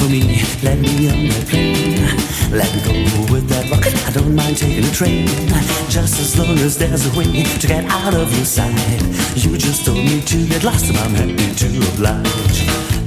me, let me on that plane. Let me go with that rocket, I don't mind taking a train. Just as long as there's a way to get out of your sight. You just told me to get lost and I'm happy to oblige.